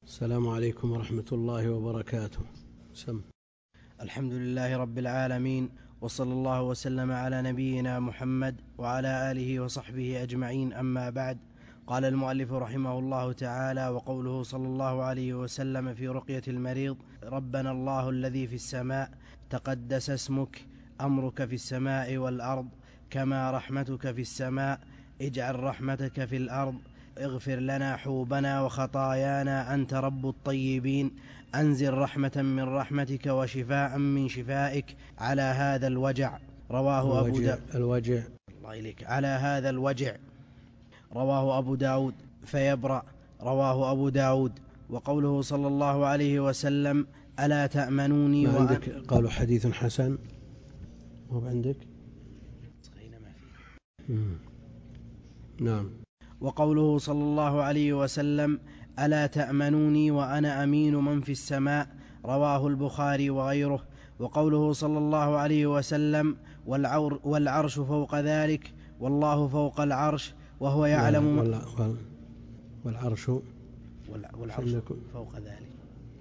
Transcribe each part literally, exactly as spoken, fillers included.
السلام عليكم ورحمة الله وبركاته. سم. الحمد لله رب العالمين، وصلى الله وسلم على نبينا محمد وعلى آله وصحبه أجمعين، أما بعد. قال المؤلف رحمه الله تعالى: وقوله صلى الله عليه وسلم في رقية المريض: ربنا الله الذي في السماء تقدس اسمك، أمرك في السماء والأرض، كما رحمتك في السماء، اجعل رحمتك في الأرض، اغفر لنا حوبنا وخطايانا، أنت رب الطيبين، أنزل رحمة من رحمتك وشفاء من شفائك على هذا الوجع. رواه أبو الوجع, دا... الوجع الله إليك. على هذا الوجع. رواه أبو داود. فيبرأ. رواه أبو داود. وقوله صلى الله عليه وسلم: ألا تأمنوني ما وأن... عندك قالوا حديث حسن؟ هو عندك؟ ما فيه. نعم. وقوله صلى الله عليه وسلم: ألا تأمنوني وأنا أمين من في السماء. رواه البخاري وغيره. وقوله صلى الله عليه وسلم: والعور والعرش فوق ذلك، والله فوق العرش وهو يعلم ما... وال... والعرش والعرش فوق ذلك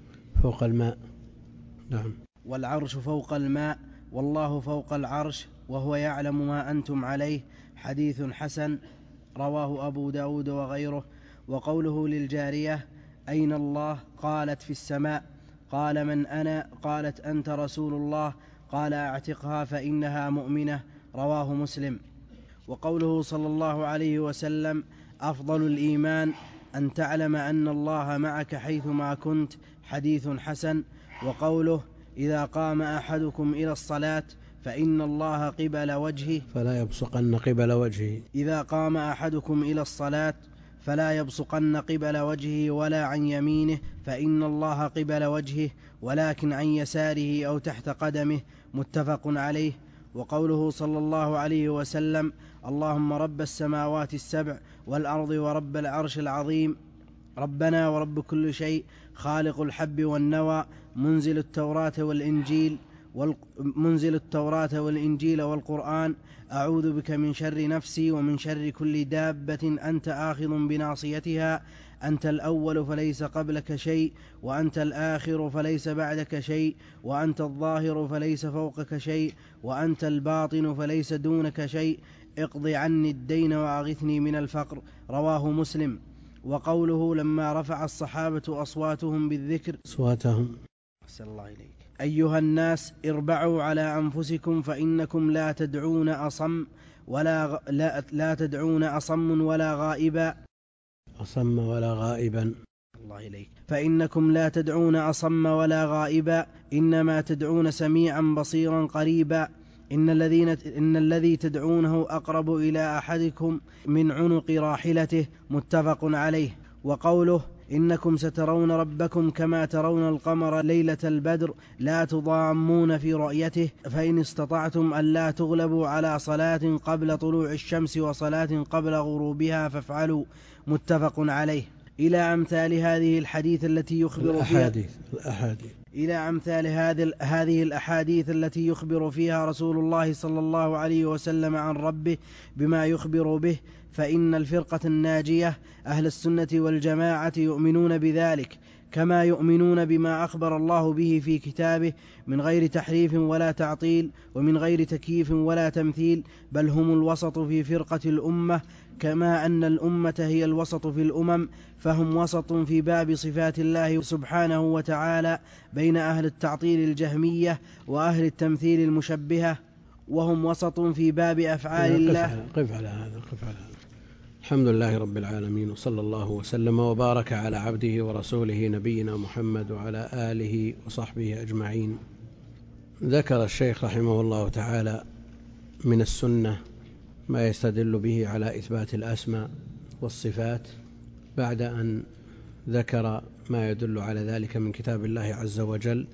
فوق الماء. نعم. والعرش فوق الماء، والله فوق العرش وهو يعلم ما أنتم عليه. حديث حسن. رواه أبو داود وغيره. وقوله للجارية: أين الله؟ قالت: في السماء. قال: من أنا؟ قالت: أنت رسول الله. قال: أعتقها فإنها مؤمنة. رواه مسلم. وقوله صلى الله عليه وسلم: أفضل الإيمان أن تعلم أن الله معك حيثما كنت. حديث حسن. وقوله: إذا قام أحدكم إلى الصلاة فإن الله قبل وجهه فلا يبصقن قبل وجهه إذا قام أحدكم إلى الصلاة فلا يبصقن قبل وجهه ولا عن يمينه، فإن الله قبل وجهه، ولكن عن يساره أو تحت قدمه. متفق عليه. وقوله صلى الله عليه وسلم: اللهم رب السماوات السبع والأرض ورب العرش العظيم، ربنا ورب كل شيء، خالق الحب والنوى، منزل التوراة والإنجيل منزل التوراة والإنجيل والقرآن، أعوذ بك من شر نفسي ومن شر كل دابة أنت آخذ بناصيتها، أنت الأول فليس قبلك شيء، وأنت الآخر فليس بعدك شيء، وأنت الظاهر فليس فوقك شيء، وأنت الباطن فليس دونك شيء، اقض عني الدين وأغثني من الفقر. رواه مسلم. وقوله لما رفع الصحابة أصواتهم بالذكر أصواتهم أسأل الله إليك: أيها الناس اربعوا على أنفسكم فإنكم لا تدعون أصم ولا غ... لا... لا تدعون أصم ولا غائبا أصم ولا غائبا الله إليك. فإنكم لا تدعون أصم ولا غائبا، إنما تدعون سميعا بصيرا قريبا. إن, الذين إن الذي تدعونه أقرب إلى أحدكم من عنق راحلته. متفق عليه. وقوله: إنكم سترون ربكم كما ترون القمر ليلة البدر لا تضامون في رؤيته، فإن استطعتم أن لا تغلبوا على صلاة قبل طلوع الشمس وصلاة قبل غروبها فافعلوا. متفق عليه. إلى أمثال هذه الحديث التي يخبر الأحاديث فيها الأحاديث إلى أمثال هذه الأحاديث التي يخبر فيها رسول الله صلى الله عليه وسلم عن ربه بما يخبر به، فإن الفرقة الناجية أهل السنة والجماعة يؤمنون بذلك كما يؤمنون بما أخبر الله به في كتابه من غير تحريف ولا تعطيل ومن غير تكييف ولا تمثيل، بل هم الوسط في فرقة الأمة، كما أن الأمة هي الوسط في الأمم، فهم وسط في باب صفات الله سبحانه وتعالى بين أهل التعطيل الجهمية وأهل التمثيل المشبهة، وهم وسط في باب أفعال الله. قف على هذا قف على هذا. الحمد لله رب العالمين، وصلى الله وسلم وبارك على عبده ورسوله نبينا محمد وعلى آله وصحبه أجمعين. ذكر الشيخ رحمه الله تعالى من السنة ما يستدل به على إثبات الأسماء والصفات، بعد أن ذكر ما يدل على ذلك من كتاب الله عز وجل،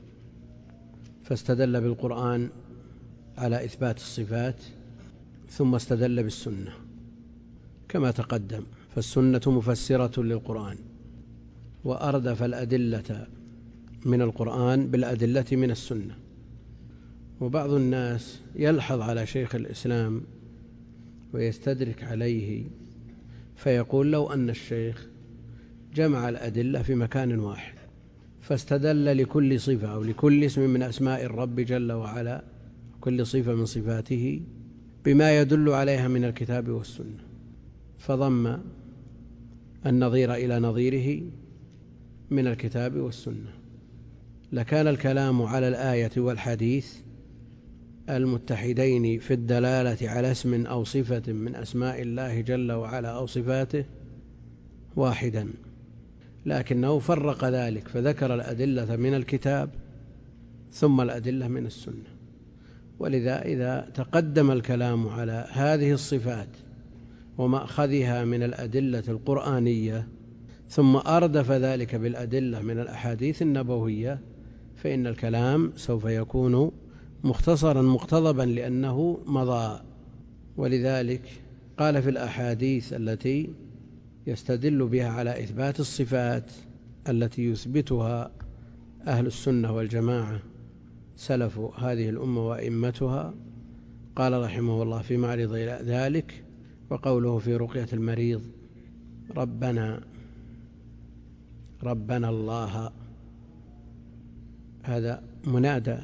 فاستدل بالقرآن على إثبات الصفات، ثم استدل بالسنة كما تقدم. فالسنة مفسرة للقرآن، وأردف الأدلة من القرآن بالأدلة من السنة. وبعض الناس يلحظ على شيخ الإسلام ويستدرك عليه، فيقول: لو أن الشيخ جمع الأدلة في مكان واحد، فاستدل لكل صفة أو لكل اسم من أسماء الرب جل وعلا، كل صفة من صفاته، بما يدل عليها من الكتاب والسنة، فضم النظير إلى نظيره من الكتاب والسنة. لكان الكلام على الآية والحديث المتحدين في الدلالة على اسم أو صفة من أسماء الله جل وعلا أو صفاته واحدا، لكنه فرق ذلك فذكر الأدلة من الكتاب ثم الأدلة من السنة. ولذا إذا تقدم الكلام على هذه الصفات ومأخذها من الأدلة القرآنية ثم أردف ذلك بالأدلة من الأحاديث النبوية، فإن الكلام سوف يكون مختصرا مقتضبا لأنه مضى. ولذلك قال في الأحاديث التي يستدل بها على إثبات الصفات التي يثبتها أهل السنة والجماعة سلف هذه الأمة وأئمتها، قال رحمه الله في معرض ذلك وقوله في رقية المريض: ربنا ربنا الله، هذا منادى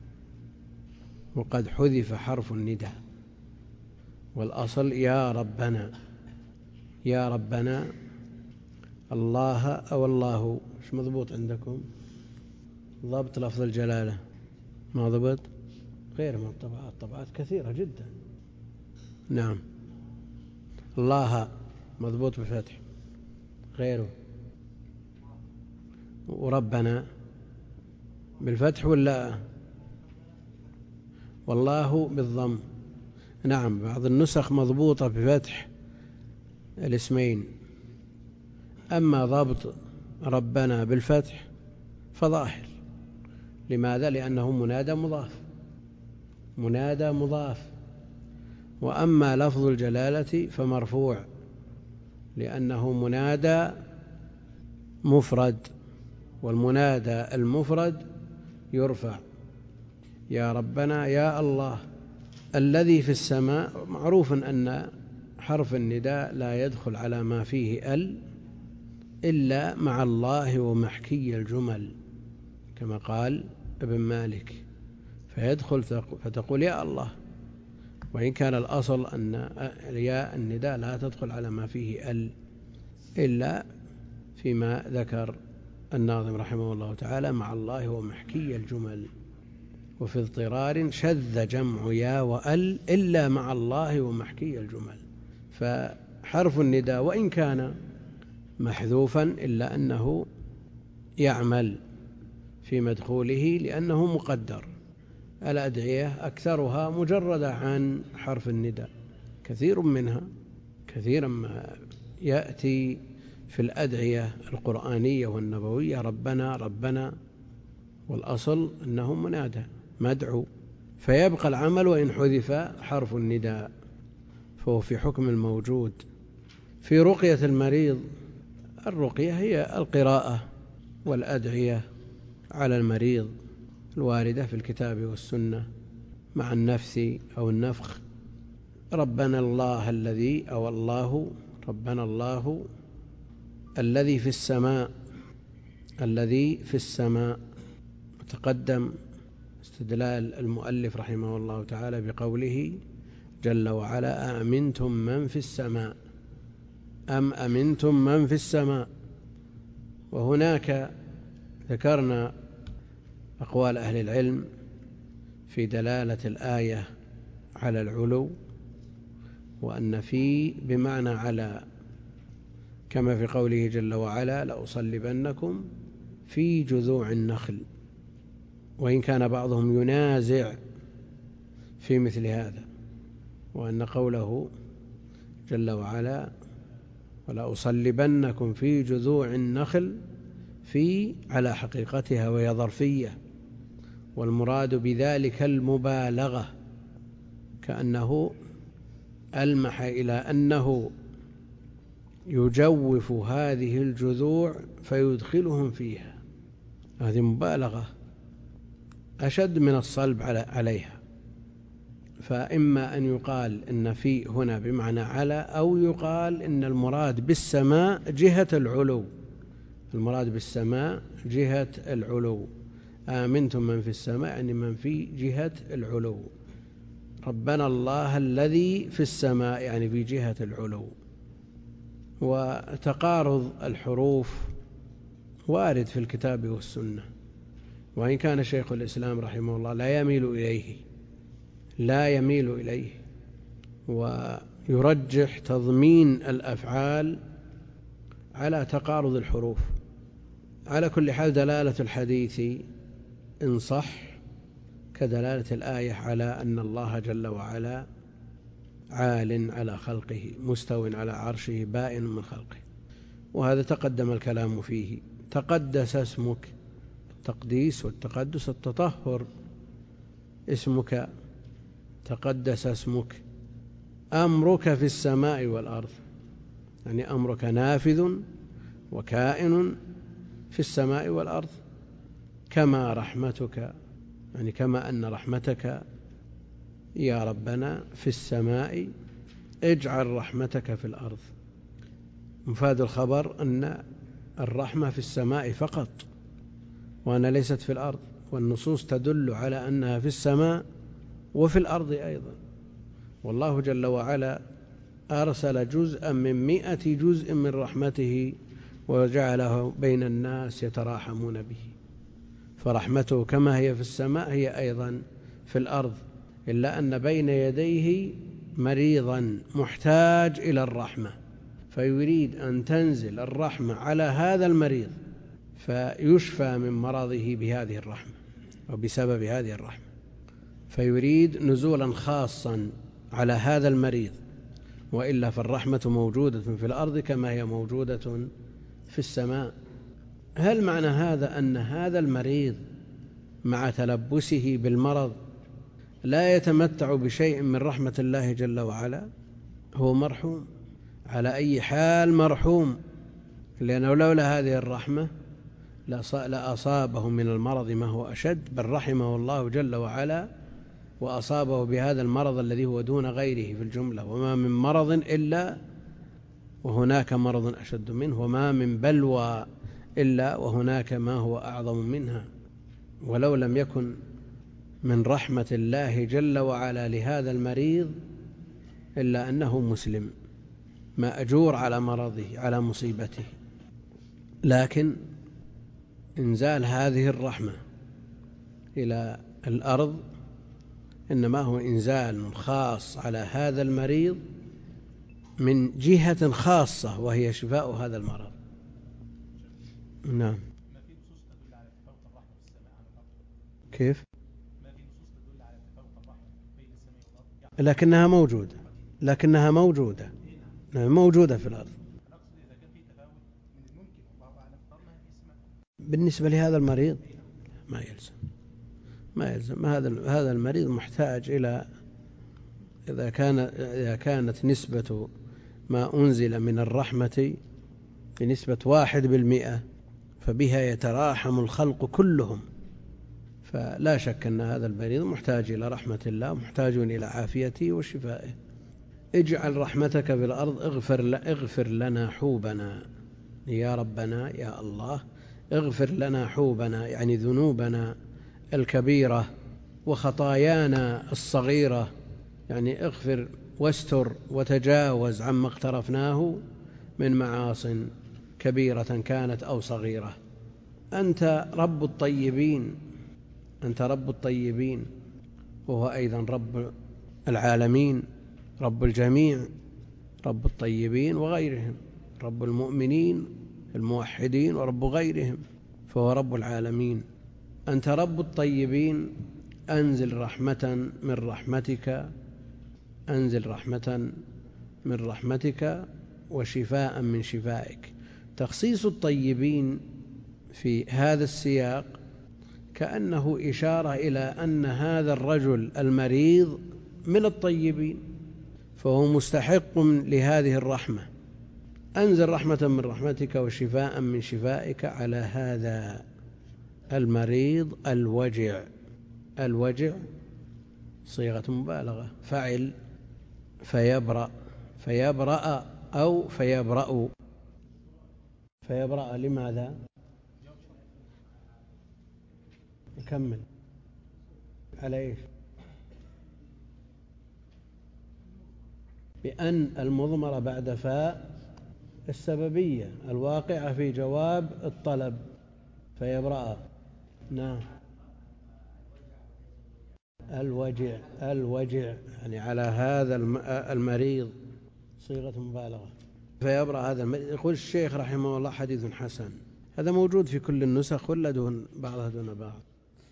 وقد حذف حرف النداء، والأصل يا ربنا، يا ربنا الله أو الله. إيش مضبوط عندكم؟ ضبط لفظ الجلالة ما ضبط؟ غير من الطبعات، طبعات كثيرة جدا. نعم، الله مضبوط بالفتح، غيره. وربنا بالفتح ولا والله بالضم؟ نعم، بعض النسخ مضبوطة بفتح الاسمين، أما ضبط ربنا بالفتح فظاهر. لماذا؟ لأنه منادى مضاف، منادى مضاف. وأما لفظ الجلالة فمرفوع لأنه منادى مفرد، والمنادى المفرد يرفع. يا ربنا يا الله. الذي في السماء معروف أن حرف النداء لا يدخل على ما فيه ال إلا مع الله ومحكي الجمل، كما قال ابن مالك: فيدخل فتقول يا الله، وإن كان الأصل أن يا النداء لا تدخل على ما فيه ال إلا فيما ذكر الناظم رحمه الله تعالى مع الله ومحكي الجمل. وفي اضطرار شذ جمع يا وأل إلا مع الله ومحكي الجمل. فحرف النداء وإن كان محذوفا إلا أنه يعمل في مدخوله لأنه مقدر. الأدعية أكثرها مجردة عن حرف النداء، كثير منها، كثيرا ما يأتي في الأدعية القرآنية والنبوية ربنا ربنا، والأصل أنه منادى مدعو، فيبقى العمل وإن حذف حرف النداء، فهو في حكم الموجود. في رقية المريض، الرقية هي القراءة والأدعية على المريض الواردة في الكتاب والسنة مع النفث أو النفخ. ربنا الله الذي أو الله ربنا الله الذي في السماء، الذي في السماء. تقدم استدلال المؤلف رحمه الله تعالى بقوله جل وعلا: أأمنتم من في السماء، أم أمنتم من في السماء. وهناك ذكرنا أقوال أهل العلم في دلالة الآية على العلو، وأن في بمعنى على، كما في قوله جل وعلا: لأصلبنكم في جذوع النخل. وإن كان بعضهم ينازع في مثل هذا، وأن قوله جل وعلا: ولأصلبنكم في جذوع النخل، في على حقيقتها وهي ظرفية، والمراد بذلك المبالغة، كأنه ألمح إلى أنه يجوف هذه الجذوع فيدخلهم فيها. هذه مبالغة أشد من الصلب عليها. فإما أن يقال إن في هنا بمعنى على، أو يقال إن المراد بالسماء جهة العلو، المراد بالسماء جهة العلو، آمنتم من في السماء يعني من في جهة العلو. ربنا الله الذي في السماء يعني في جهة العلو. وتقارض الحروف وارد في الكتاب والسنة، وإن كان شيخ الإسلام رحمه الله لا يميل إليه لا يميل إليه ويرجح تضمين الأفعال على تقارض الحروف. على كل حال دلالة الحديث إن صح كدلالة الآية على أن الله جل وعلا عال على خلقه مستو على عرشه بائن من خلقه، وهذا تقدم الكلام فيه. تقدس اسمك، التقديس والتقدس التطهر، اسمك تقدس اسمك. أمرك في السماء والأرض يعني أمرك نافذ وكائن في السماء والأرض، كما رحمتك يعني كما أن رحمتك يا ربنا في السماء اجعل رحمتك في الأرض. مفاد الخبر أن الرحمة في السماء فقط وأنها ليست في الأرض، والنصوص تدل على أنها في السماء وفي الأرض أيضا. والله جل وعلا أرسل جزءا من مئة جزء من رحمته وجعله بين الناس يتراحمون به، فرحمته كما هي في السماء هي أيضا في الأرض، إلا أن بين يديه مريضا محتاج إلى الرحمة، فيريد أن تنزل الرحمة على هذا المريض فيشفى من مرضه بهذه الرحمة أو بسبب هذه الرحمة، فيريد نزولا خاصا على هذا المريض، وإلا فالرحمة موجودة في الأرض كما هي موجودة في السماء. هل معنى هذا أن هذا المريض مع تلبسه بالمرض لا يتمتع بشيء من رحمة الله جل وعلا؟ هو مرحوم على أي حال، مرحوم، لأنه لولا هذه الرحمة لأصابه من المرض ما هو أشد، بل رحمه الله جل وعلا وأصابه بهذا المرض الذي هو دون غيره في الجملة. وما من مرض إلا وهناك مرض أشد منه، وما من بلوى إلا وهناك ما هو أعظم منها. ولو لم يكن من رحمة الله جل وعلا لهذا المريض إلا أنه مسلم مأجور على مرضه على مصيبته، لكن إنزال هذه الرحمة إلى الأرض إنما هو إنزال خاص على هذا المريض من جهة خاصة وهي شفاء هذا المرض. نعم. ما في نصوص تدل على تفاوت الرحمة في السماء عن الأرض؟ كيف؟ ما في نصوص تدل على تفاوت الرحمة بين السماء والأرض؟ لكنها موجودة لكنها موجودة موجودة في الأرض. أنا أقصد إذا كان في تفاوت من الممكن والله أعلم فرضنا هذه السماء بالنسبة لهذا المريض ما يلزم ما يلزم هذا هذا المريض محتاج إلى إذا كان إذا كانت نسبة ما أنزل من الرحمة بنسبة واحد بالمئة فبها يتراحم الخلق كلهم، فلا شك أن هذا المريض محتاج إلى رحمة الله، محتاج إلى عافيته وشفائه. اجعل رحمتك في الأرض، اغفر, اغفر لنا حوبنا يا ربنا يا الله، اغفر لنا حوبنا يعني ذنوبنا الكبيرة وخطايانا الصغيرة، يعني اغفر واستر وتجاوز عما اقترفناه من معاصٍ كبيرة كانت أو صغيرة. أنت رب الطيبين أنت رب الطيبين وهو أيضا رب العالمين، رب الجميع، رب الطيبين وغيرهم، رب المؤمنين الموحدين ورب غيرهم، فهو رب العالمين. أنت رب الطيبين، أنزل رحمة من رحمتك أنزل رحمة من رحمتك وشفاء من شفائك. تخصيص الطيبين في هذا السياق كأنه إشارة إلى أن هذا الرجل المريض من الطيبين، فهو مستحق لهذه الرحمة. أنزل رحمة من رحمتك وشفاء من شفائك على هذا المريض الوجع. الوجع صيغة مبالغة، فعل فيبرأ فيبرأ أو فيبرأ. فيبرأ لماذا؟ نكمل على إيش؟ بأن المضمرة بعد فاء السببية الواقعة في جواب الطلب فيبرأ. نعم. الوجع الوجع يعني على هذا المريض صيغة مبالغة. فيبرأ هذا المريض. يقول الشيخ رحمه الله حديث حسن. هذا موجود في كل النسخ ولا دون بعضها دون بعض؟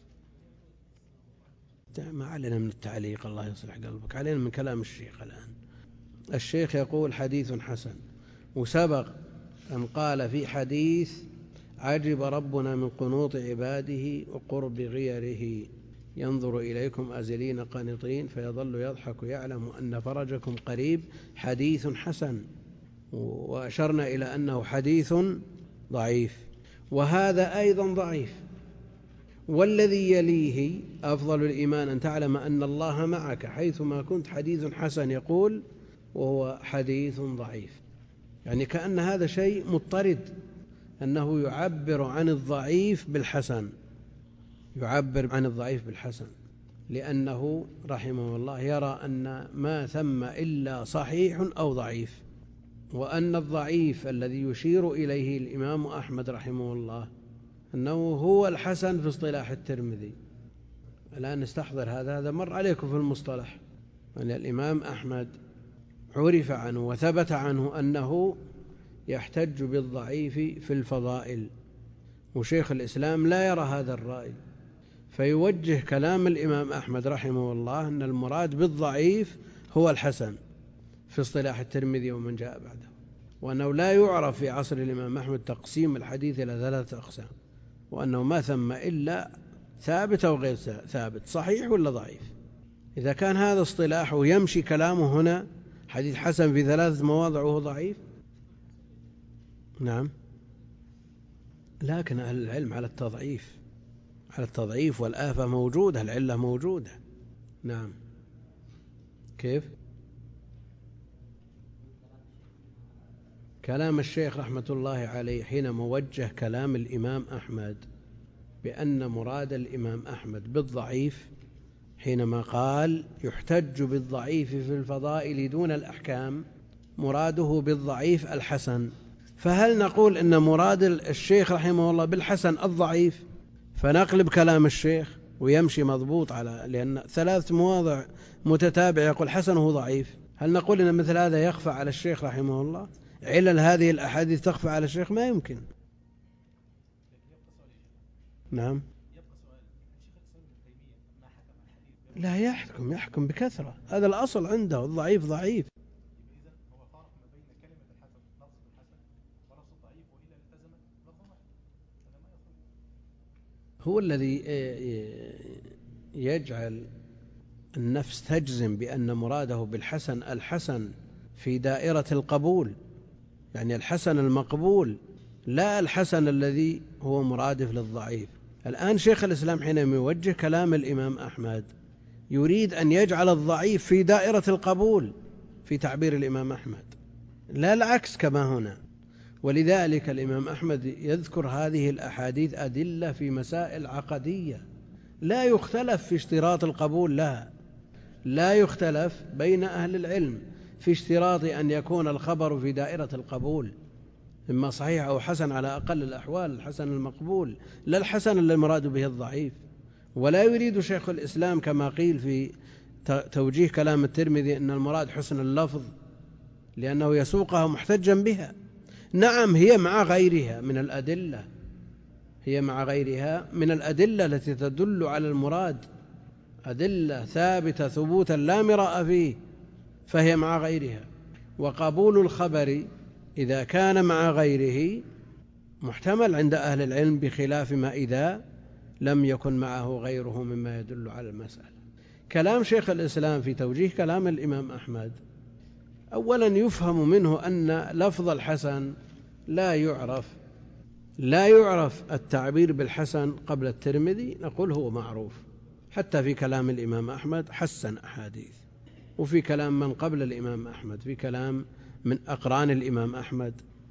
ما علينا من التعليق، الله يصلح قلبك، علينا من كلام الشيخ. الآن الشيخ يقول حديث حسن، وسبق أن قال في حديث عجب ربنا من قنوط عباده وقرب غيره ينظر إليكم أزلين قانطين فيظل يضحك يعلم أن فرجكم قريب حديث حسن. وأشرنا إلى أنه حديث ضعيف، وهذا أيضا ضعيف. والذي يليه أفضل الإيمان أن تعلم أن الله معك حيثما كنت حديث حسن يقول، وهو حديث ضعيف. يعني كأن هذا شيء مضطرد، أنه يعبر عن الضعيف بالحسن، يعبر عن الضعيف بالحسن، لأنه رحمه الله يرى أن ما ثم إلا صحيح أو ضعيف، وأن الضعيف الذي يشير إليه الإمام أحمد رحمه الله أنه هو الحسن في اصطلاح الترمذي. الآن نستحضر هذا هذا مر عليكم في المصطلح أن الإمام أحمد عرف عنه وثبت عنه أنه يحتج بالضعيف في الفضائل، وشيخ الإسلام لا يرى هذا الرأي، فيوجه كلام الإمام أحمد رحمه الله أن المراد بالضعيف هو الحسن في اصطلاح الترمذي ومن جاء بعده، وأنه لا يعرف في عصر الإمام أحمد تقسيم الحديث إلى ثلاثة أقسام، وأنه ما ثم إلا ثابت أو غير ثابت، صحيح ولا ضعيف. إذا كان هذا اصطلاحه يمشي كلامه هنا حديث حسن في ثلاثة مواضع وهو ضعيف. نعم، لكن أهل العلم على التضعيف، على التضعيف والآفة موجودة، العلة موجودة. نعم. كيف؟ كلام الشيخ رحمة الله عليه حينما وجه كلام الإمام أحمد بأن مراد الإمام أحمد بالضعيف حينما قال يحتج بالضعيف في الفضائل دون الأحكام، مراده بالضعيف الحسن. فهل نقول إن مراد الشيخ رحمه الله بالحسن الضعيف فنقلب كلام الشيخ ويمشي مضبوط على، لأن ثلاث مواضع متتابعة يقول حسن وهو ضعيف، هل نقول إن مثل هذا يخفى على الشيخ رحمه الله؟ علل هذه الأحاديث تخفى على الشيخ؟ ما يمكن. نعم. لا يحكم، يحكم بكثرة، هذا الأصل عنده، الضعيف ضعيف. هو الذي يجعل النفس تجزم بأن مراده بالحسن الحسن في دائرة القبول، يعني الحسن المقبول، لا الحسن الذي هو مرادف للضعيف. الآن شيخ الإسلام حينما يوجه كلام الإمام أحمد يريد أن يجعل الضعيف في دائرة القبول في تعبير الإمام أحمد، لا العكس كما هنا. ولذلك الإمام أحمد يذكر هذه الأحاديث أدلة في مسائل عقدية لا يختلف في اشتراط القبول لها، لا يختلف بين أهل العلم في اشتراط أن يكون الخبر في دائرة القبول، إما صحيح أو حسن، على أقل الأحوال الحسن المقبول، لا الحسن الذي المراد به الضعيف. ولا يريد شيخ الإسلام كما قيل في توجيه كلام الترمذي أن المراد حسن اللفظ لأنه يسوقها محتجا بها. نعم، هي مع غيرها من الأدلة، هي مع غيرها من الأدلة التي تدل على المراد، أدلة ثابتة ثبوتا لا مراء فيه، فهي مع غيرها. وقبول الخبر إذا كان مع غيره محتمل عند أهل العلم، بخلاف ما إذا لم يكن معه غيره مما يدل على المسألة. كلام شيخ الإسلام في توجيه كلام الإمام أحمد أولا يفهم منه أن لفظ الحسن لا يعرف لا يعرف التعبير بالحسن قبل الترمذي، نقول هو معروف، حتى في كلام الإمام أحمد حسن أحاديث، وفي كلام من قبل الإمام أحمد، في كلام من أقران الإمام أحمد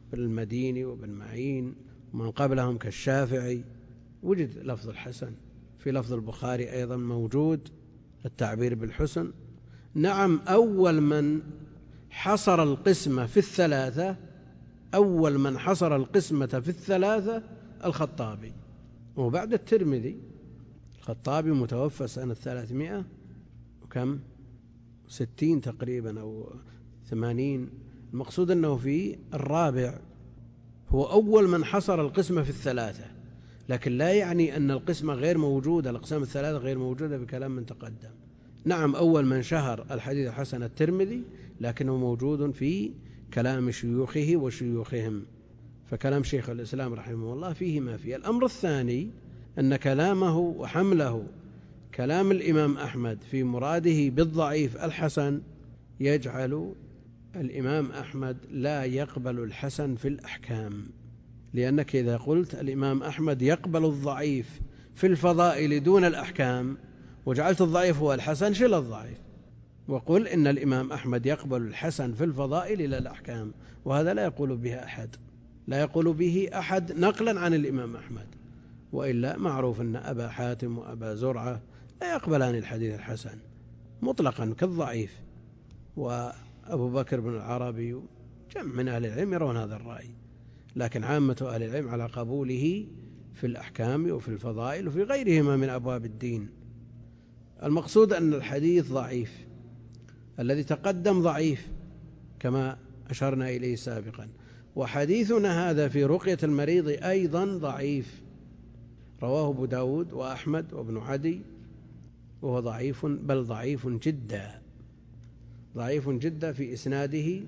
بالمديني وابن معين ومن قبلهم كالشافعي وجد لفظ الحسن. في لفظ البخاري أيضا موجود التعبير بالحسن. نعم، أول من حصر القسمة في الثلاثة أول من حصر القسمة في الثلاثة الخطابي، وبعد الترمذي. الخطابي متوفى سنة ثلاثمائة وكم ستين تقريبا أو ثمانين. المقصود أنه في الرابع، هو أول من حصر القسمة في الثلاثة، لكن لا يعني أن القسمة غير موجودة، الأقسام الثلاثة غير موجودة بكلام من تقدم. نعم، أول من شهر الحديث الحسن الترمذي، لكنه موجود في كلام شيوخه وشيوخهم، فكلام شيخ الإسلام رحمه الله فيه ما فيه. الأمر الثاني أن كلامه وحمله كلام الإمام أحمد في مراده بالضعيف الحسن يجعل الإمام أحمد لا يقبل الحسن في الأحكام، لأنك إذا قلت الإمام أحمد يقبل الضعيف في الفضائل دون الأحكام وجعلت الضعيف هو الحسن، شل الضعيف وقل إن الإمام أحمد يقبل الحسن في الفضائل إلى الأحكام، وهذا لا يقول به أحد لا يقول به أحد نقلا عن الإمام أحمد. وإلا معروف أن أبا حاتم وأبا زرعة لا يقبلان الحديث الحسن مطلقا كالضعيف، وأبو بكر بن العربي جمع من أهل العلم يرون هذا الرأي، لكن عامة أهل العلم على قبوله في الأحكام وفي الفضائل وفي غيرهما من أبواب الدين. المقصود أن الحديث ضعيف، الذي تقدم ضعيف كما أشرنا إليه سابقا، وحديثنا هذا في رقية المريض أيضا ضعيف، رواه أبو داود وأحمد وابن عدي، وهو ضعيف، بل ضعيف جدا ضعيف جدا. في إسناده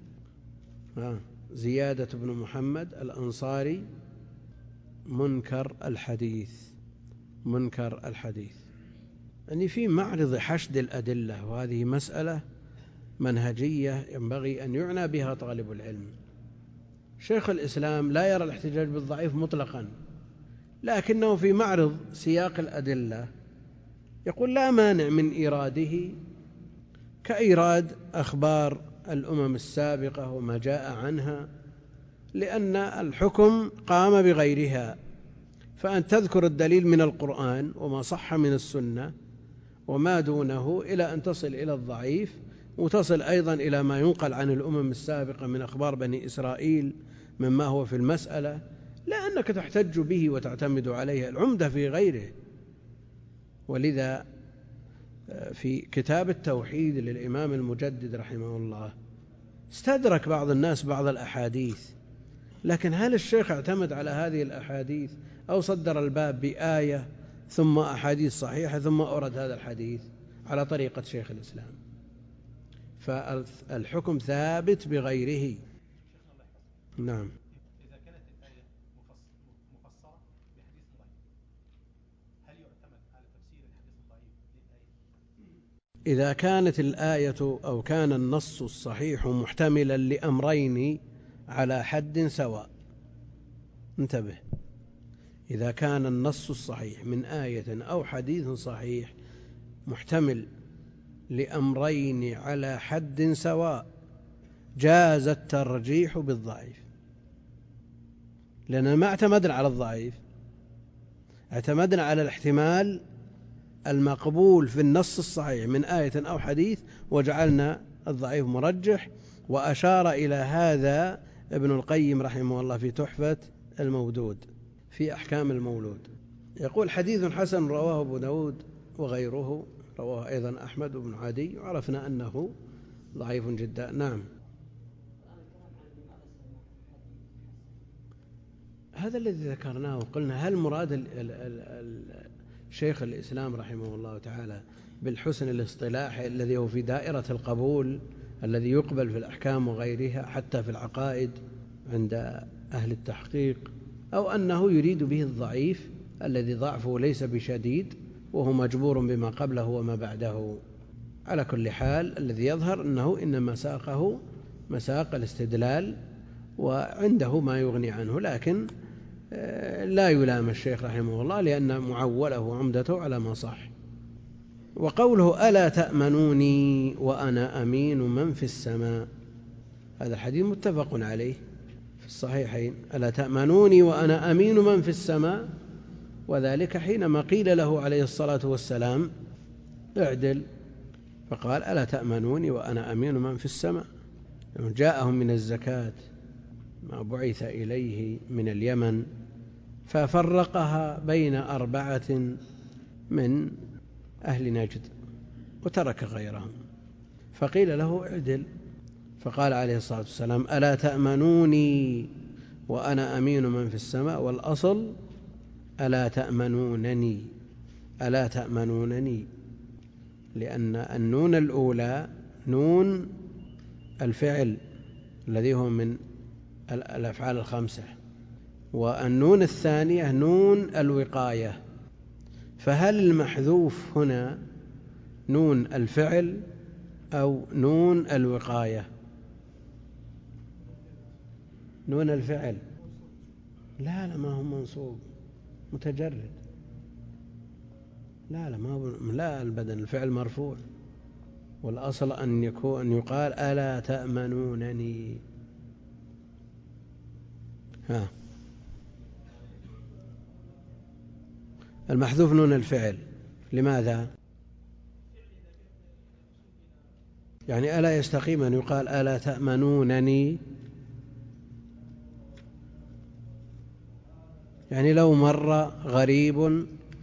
زيادة بن محمد الأنصاري منكر الحديث منكر الحديث يعني في معرض حشد الأدلة، وهذه مسألة منهجية ينبغي أن يعنى بها طالب العلم. شيخ الإسلام لا يرى الاحتجاج بالضعيف مطلقا، لكنه في معرض سياق الأدلة يقول لا مانع من إيراده، كإيراد أخبار الأمم السابقة وما جاء عنها، لأن الحكم قام بغيرها، فأن تذكر الدليل من القرآن وما صح من السنة وما دونه إلى أن تصل إلى الضعيف، وتصل أيضا إلى ما ينقل عن الأمم السابقة من أخبار بني إسرائيل مما هو في المسألة، لا أنك تحتج به وتعتمد عليه، العمدة في غيره. ولذا في كتاب التوحيد للإمام المجدد رحمه الله استدرك بعض الناس بعض الأحاديث، لكن هل الشيخ اعتمد على هذه الأحاديث أو صدر الباب بآية ثم أحاديث صحيحة ثم أورد هذا الحديث على طريقة شيخ الإسلام؟ فالحكم ثابت بغيره. نعم. إذا كانت الآية مفسرة بحديث ضعيف، هل يعتمد على تفسير الحديث الضعيف للآية؟ إذا كانت الآية أو كان النص الصحيح محتملا لأمرين على حد سواء، انتبه، إذا كان النص الصحيح من آية أو حديث صحيح محتمل لأمرين على حد سواء جاز الترجيح بالضعيف، لأننا ما اعتمدنا على الضعيف، اعتمدنا على الاحتمال المقبول في النص الصحيح من آية أو حديث وجعلنا الضعيف مرجح. وأشار إلى هذا ابن القيم رحمه الله في تحفة المودود في أحكام المولود، يقول حديث حسن رواه أبو داود وغيره، رواه أيضا أحمد بن عدي، وعرفنا أنه ضعيف جدا. نعم. هذا الذي ذكرناه وقلنا هل مراد شيخ الإسلام رحمه الله تعالى بالحسن الاصطلاحي الذي هو في دائرة القبول الذي يقبل في الأحكام وغيرها حتى في العقائد عند أهل التحقيق، أو أنه يريد به الضعيف الذي ضعفه ليس بشديد وهو مجبور بما قبله وما بعده؟ على كل حال الذي يظهر أنه إنما ساقه مساق الاستدلال وعنده ما يغني عنه، لكن لا يلام الشيخ رحمه الله لأن معوله عمدته على ما صح. وقوله ألا تأمنوني وأنا أمين من في السماء، هذا الحديث متفق عليه في الصحيحين: ألا تأمنوني وأنا أمين من في السماء؟ وذلك حينما قيل له عليه الصلاة والسلام: اعدل، فقال: ألا تأمنوني وأنا أمين من في السماء. جاءهم من الزكاة ما بعث إليه من اليمن، ففرقها بين أربعة من أهل نجد وترك غيرهم، فقيل له: اعدل، فقال عليه الصلاة والسلام: ألا تأمنوني وأنا أمين من في السماء؟ والأصل: ألا تأمنونني، ألا تأمنونني، لأن النون الأولى نون الفعل الذي هو من الأفعال الخمسة، والنون الثانية نون الوقاية، فهل المحذوف هنا نون الفعل أو نون الوقاية؟ نون الفعل. لا لا ما هو منصوب، متجرد. لا لا ما هو، لا البدن الفعل مرفوع، والأصل أن يكون أن يقال: ألا تأمنونني. ها، المحذوف نون الفعل. لماذا؟ يعني ألا يستقيم أن يقال: ألا تأمنونني؟ يعني لو مر غريب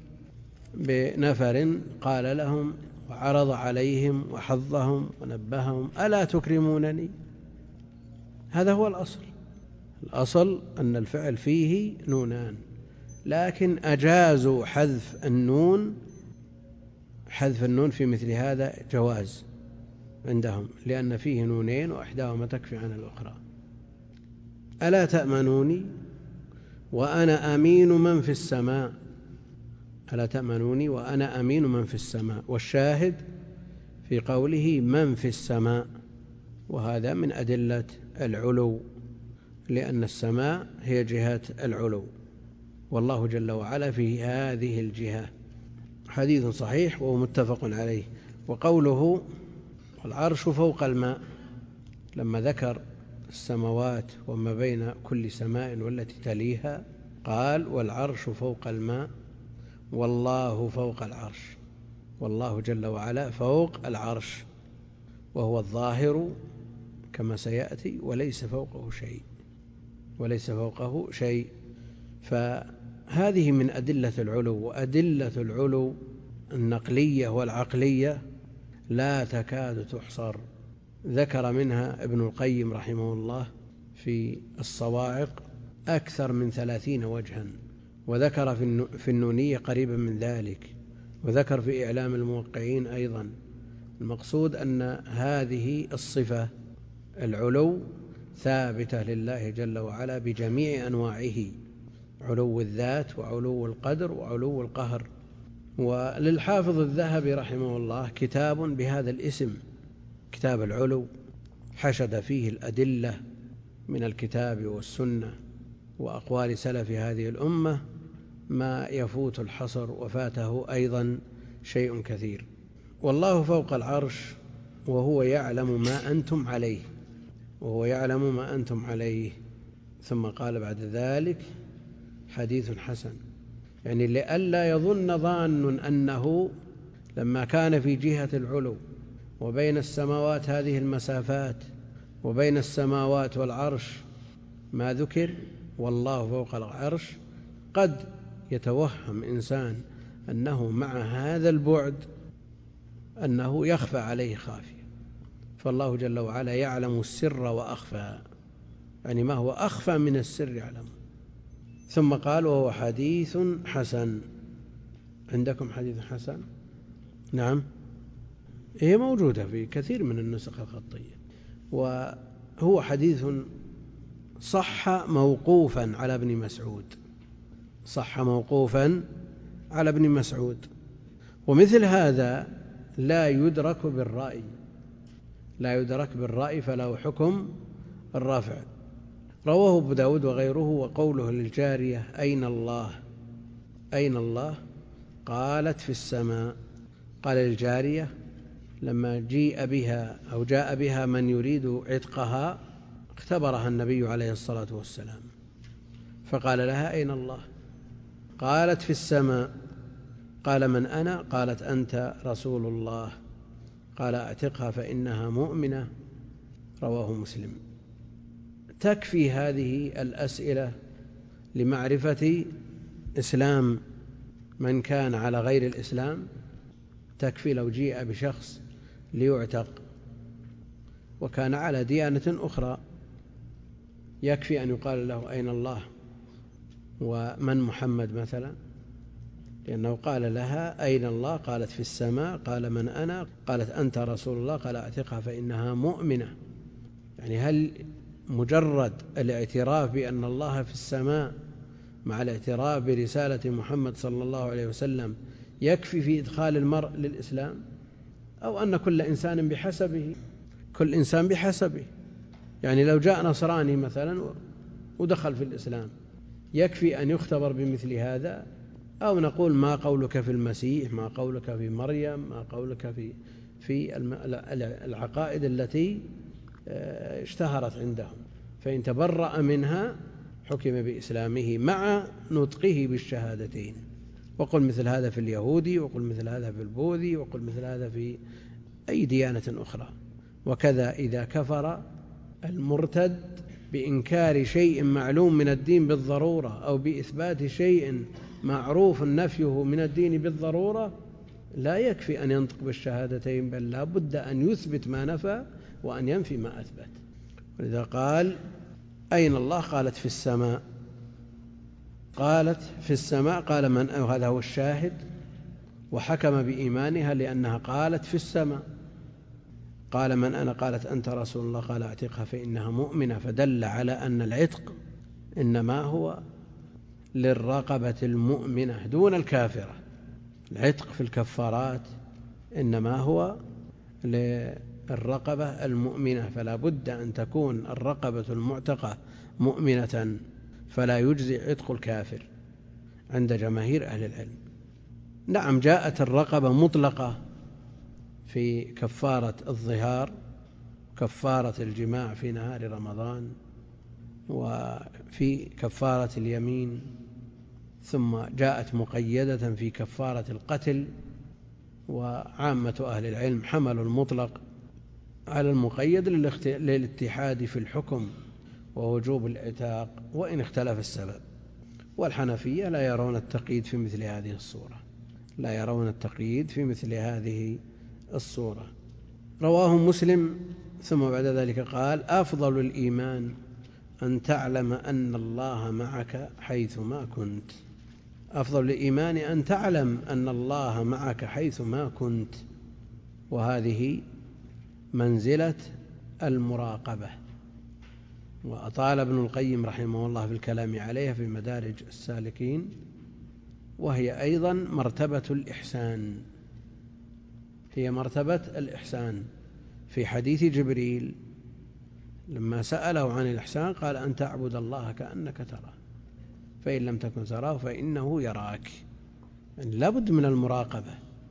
بنفر قال لهم وعرض عليهم وحضهم ونبههم: ألا تكرمونني؟ هذا هو الأصل. الأصل أن الفعل فيه نونان، لكن أجازوا حذف النون، حذف النون في مثل هذا جواز عندهم، لأن فيه نونين وإحداهما تكفي عن الأخرى. ألا تأمنوني وأنا أمين من في السماء، ألا تأمنوني وأنا أمين من في السماء، والشاهد في قوله من في السماء، وهذا من أدلة العلو، لأن السماء هي جهة العلو، والله جل وعلا في هذه الجهة. حديث صحيح ومتفق عليه. وقوله العرش فوق الماء، لما ذكر السماوات وما بين كل سماء والتي تليها قال: والعرش فوق الماء والله فوق العرش، والله جل وعلا فوق العرش، وهو الظاهر كما سيأتي، وليس فوقه شيء، وليس فوقه شيء. فهذه من أدلة العلو، وأدلة العلو النقلية والعقلية لا تكاد تحصر. ذكر منها ابن القيم رحمه الله في الصواعق أكثر من ثلاثين وجها، وذكر في النونية قريبا من ذلك، وذكر في إعلام الموقعين أيضا. المقصود أن هذه الصفة العلو ثابتة لله جل وعلا بجميع أنواعه: علو الذات وعلو القدر وعلو القهر. وللحافظ الذهبي رحمه الله كتاب بهذا الاسم، كتاب العلو، حشد فيه الأدلة من الكتاب والسنة وأقوال سلف هذه الأمة ما يفوت الحصر، وفاته أيضا شيء كثير. والله فوق العرش وهو يعلم ما أنتم عليه، وهو يعلم ما أنتم عليه. ثم قال بعد ذلك: حديث حسن، يعني لئلا يظن ظان أنه لما كان في جهة العلو وبين السماوات هذه المسافات، وبين السماوات والعرش ما ذكر، والله فوق العرش، قد يتوهم إنسان أنه مع هذا البعد أنه يخفى عليه خافية، فالله جل وعلا يعلم السر وأخفى، يعني ما هو أخفى من السر يعلم. ثم قال: وهو حديث حسن. عندكم حديث حسن؟ نعم، هي موجودة في كثير من النسخ الخطية. وهو حديث صح موقوفا على ابن مسعود، صح موقوفا على ابن مسعود. ومثل هذا لا يدرك بالرأي، لا يدرك بالرأي، فله حكم الرفع. رواه أبو داود وغيره. وقوله للجارية: أين الله؟ أين الله؟ قالت: في السماء. قال للجارية لما جيء بها أو جاء بها من يريد عتقها، اختبرها النبي عليه الصلاة والسلام فقال لها: أين الله؟ قالت: في السماء. قال: من أنا؟ قالت: أنت رسول الله. قال: أعتقها فإنها مؤمنة. رواه مسلم. تكفي هذه الأسئلة لمعرفة إسلام من كان على غير الإسلام، تكفي لو جيء بشخص ليعتق وكان على ديانة أخرى، يكفي أن يقال له: أين الله؟ ومن محمد مثلا؟ لأنه قال لها: أين الله؟ قالت: في السماء. قال: من أنا؟ قالت: أنت رسول الله. قال: أعتقها فإنها مؤمنة. يعني هل مجرد الاعتراف بأن الله في السماء مع الاعتراف برسالة محمد صلى الله عليه وسلم يكفي في إدخال المرء للإسلام؟ أو أن كل إنسان بحسبه، كل إنسان بحسبه؟ يعني لو جاء نصراني مثلا ودخل في الإسلام يكفي أن يختبر بمثل هذا؟ أو نقول: ما قولك في المسيح؟ ما قولك في مريم؟ ما قولك في في العقائد التي اشتهرت عندهم؟ فإن تبرأ منها حكم بإسلامه مع نطقه بالشهادتين. وقل مثل هذا في اليهودي، وقل مثل هذا في البوذي، وقل مثل هذا في أي ديانة أخرى. وكذا إذا كفر المرتد بإنكار شيء معلوم من الدين بالضرورة أو بإثبات شيء معروف نفيه من الدين بالضرورة، لا يكفي أن ينطق بالشهادتين، بل لا بد أن يثبت ما نفى وأن ينفي ما أثبت. ولذا قال: أين الله؟ قالت: في السماء. قالت: في السماء. قال: من؟ هذا هو الشاهد. وحكم بإيمانها لأنها قالت: في السماء. قال: من أنا؟ قالت: أنت رسول الله. قال: أعتقها فإنها مؤمنة. فدل على أن العتق إنما هو للرقبة المؤمنة دون الكافرة. العتق في الكفارات إنما هو للرقبة المؤمنة، فلا بد أن تكون الرقبة المعتقة مؤمنة، فلا يجزي عتق الكافر عند جماهير أهل العلم. نعم، جاءت الرقبة مطلقة في كفارة الظهار، كفارة الجماع في نهار رمضان، وفي كفارة اليمين، ثم جاءت مقيدة في كفارة القتل. وعامة أهل العلم حملوا المطلق على المقيد للاتحاد في الحكم ووجوب العتاق وإن اختلف السبب. والحنفية لا يرون التقييد في مثل هذه الصورة، لا يرون التقييد في مثل هذه الصورة. رواه مسلم. ثم بعد ذلك قال: أفضل الإيمان أن تعلم أن الله معك حيثما كنت. أفضل الإيمان أن تعلم أن الله معك حيثما كنت، وهذه منزلة المراقبة. وأطال ابن القيم رحمه الله في الكلام عليها في مدارج السالكين، وهي أيضا مرتبة الإحسان، هي مرتبة الإحسان. في حديث جبريل لما سأله عن الإحسان قال: أن تعبد الله كأنك تراه فإن لم تكن تراه فإنه يراك. يعني لا بد من المراقبة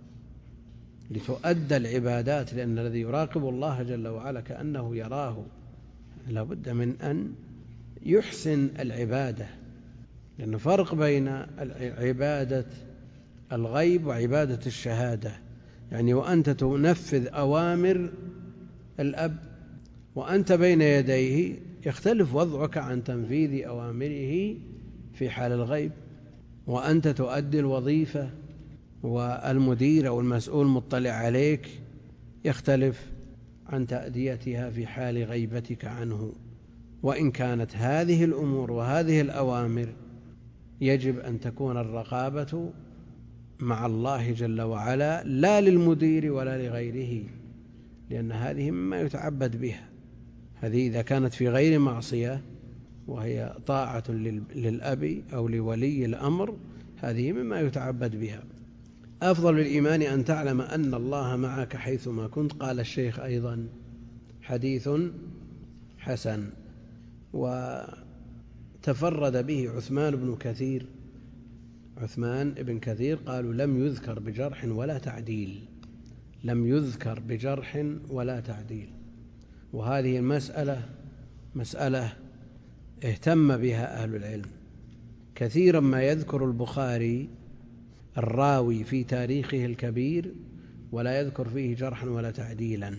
لتؤدى العبادات، لأن الذي يراقب الله جل وعلا كأنه يراه لا بد من أن يحسن العبادة، لأن فرق بين عبادة الغيب وعبادة الشهادة. يعني وأنت تنفذ أوامر الأب وأنت بين يديه يختلف وضعك عن تنفيذ أوامره في حال الغيب، وأنت تؤدي الوظيفة والمدير أو المسؤول مطلع عليك يختلف عن تأديتها في حال غيبتك عنه. وإن كانت هذه الأمور وهذه الأوامر يجب أن تكون الرقابة مع الله جل وعلا لا للمدير ولا لغيره، لأن هذه مما يتعبد بها. هذه إذا كانت في غير معصية وهي طاعة للأب أو لولي الأمر، هذه مما يتعبد بها. أفضل الإيمان أن تعلم أن الله معك حيثما كنت. قال الشيخ أيضا: حديث حسن. وتفرد به عثمان بن كثير عثمان بن كثير قالوا: لم يذكر بجرح ولا تعديل، لم يذكر بجرح ولا تعديل. وهذه المسألة مسألة اهتم بها أهل العلم. كثيرا ما يذكر البخاري الراوي في تاريخه الكبير ولا يذكر فيه جرحا ولا تعديلا،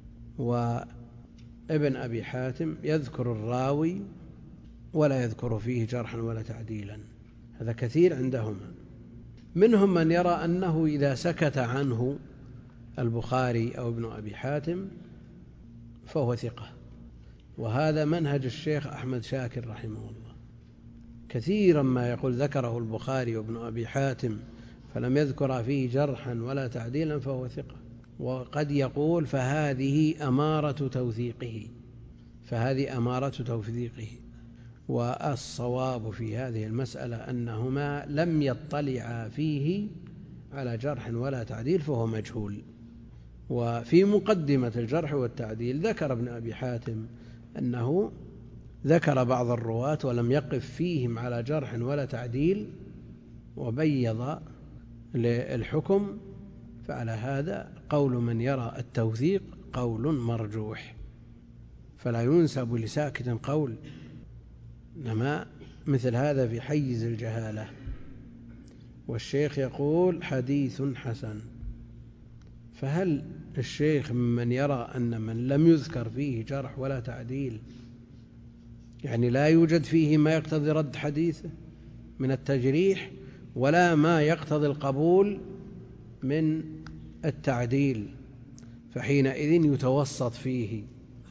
وابن أبي حاتم يذكر الراوي ولا يذكر فيه جرحا ولا تعديلا. هذا كثير عندهما. منهم من يرى أنه إذا سكت عنه البخاري أو ابن أبي حاتم فهو ثقة، وهذا منهج الشيخ أحمد شاكر رحمه الله. كثيرا ما يقول ذكره البخاري وابن أبي حاتم فلم يذكر فيه جرحا ولا تعديلا فهو ثقة، وقد يقول فهذه أمارة توثيقه فهذه أمارة توثيقه والصواب في هذه المسألة أنهما لم يطلعا فيه على جرح ولا تعديل فهو مجهول. وفي مقدمة الجرح والتعديل ذكر ابن أبي حاتم أنه ذكر بعض الرواة ولم يقف فيهم على جرح ولا تعديل وبيض للحكم، فعلى هذا قول من يرى التوثيق قول مرجوح، فلا ينسب لساكت قول، إنما مثل هذا في حيز الجهالة. والشيخ يقول حديث حسن، فهل الشيخ من يرى أن من لم يذكر فيه جرح ولا تعديل يعني لا يوجد فيه ما يقتضي رد حديثه من التجريح ولا ما يقتضي القبول من التعديل، فحينئذ يتوسط فيه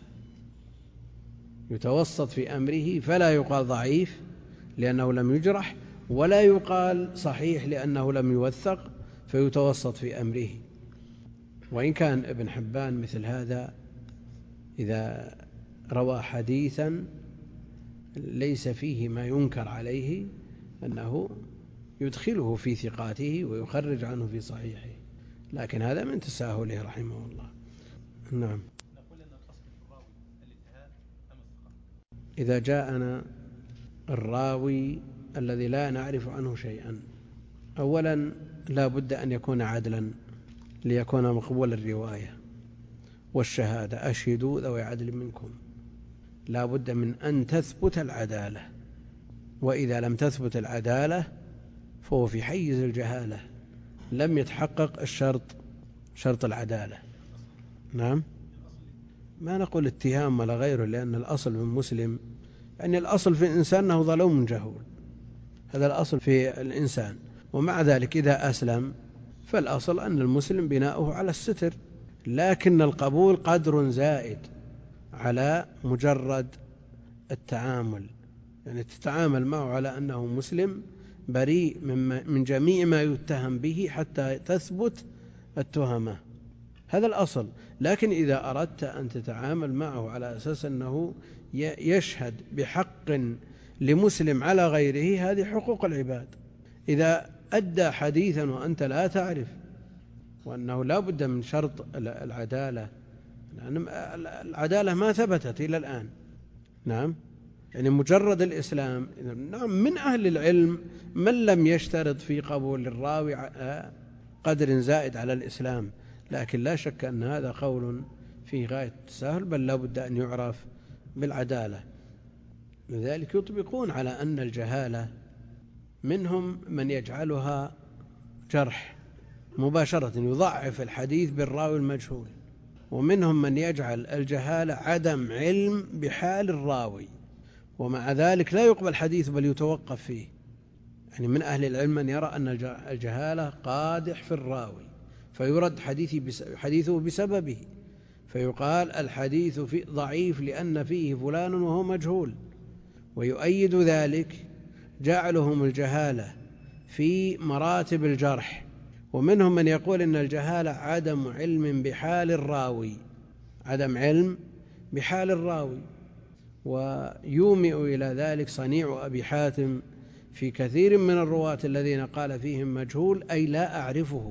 يتوسط في أمره، فلا يقال ضعيف لأنه لم يجرح ولا يقال صحيح لأنه لم يوثق، فيتوسط في أمره. وإن كان ابن حبان مثل هذا إذا روى حديثا ليس فيه ما ينكر عليه أنه يدخله في ثقاته ويخرج عنه في صحيحه، لكن هذا من تساهله رحمه الله. نعم. نقول أن الأصل في الراوي الاتهام أم الثقة؟ إذا جاءنا الراوي الذي لا نعرف عنه شيئا، أولا لا بد أن يكون عدلا ليكون مقبول الرواية والشهادة، أشهدوا ذوي عدل منكم، لا بد من أن تثبت العدالة، وإذا لم تثبت العدالة فهو في حيز الجهالة، لم يتحقق الشرط شرط العدالة. نعم، ما نقول اتهام ولا غيره، لأن الأصل من مسلم يعني الأصل في الإنسان أنه ظلوم جهول، هذا الأصل في الإنسان. ومع ذلك إذا أسلم فالأصل أن المسلم بناؤه على الستر، لكن القبول قدر زائد على مجرد التعامل، يعني تتعامل معه على أنه مسلم بريء من جميع ما يتهم به حتى تثبت التهمة، هذا الأصل. لكن إذا أردت أن تتعامل معه على أساس أنه يشهد بحق لمسلم على غيره، هذه حقوق العباد. إذا أدى حديثا وأنت لا تعرف وأنه لا بد من شرط العدالة، لأن العدالة ما ثبتت إلى الآن. نعم، يعني مجرد الإسلام. نعم، من أهل العلم من لم يشترط في قبول الراوي قدر زائد على الإسلام، لكن لا شك أن هذا قول فيه غاية التساهل، بل لا بد أن يعرف بالعدالة. لذلك يطبقون على أن الجهالة منهم من يجعلها جرح مباشرة، يضعف الحديث بالراوي المجهول، ومنهم من يجعل الجهالة عدم علم بحال الراوي، ومع ذلك لا يقبل حديث بل يتوقف فيه. يعني من أهل العلم من يرى أن الجهالة قادح في الراوي فيرد حديثه بسببه، فيقال الحديث في ضعيف لأن فيه فلان وهو مجهول، ويؤيد ذلك جعلهم الجهالة في مراتب الجرح. ومنهم من يقول إن الجهالة عدم علم بحال الراوي عدم علم بحال الراوي ويومئ إلى ذلك صنيع أبي حاتم في كثير من الرواة الذين قال فيهم مجهول أي لا أعرفه،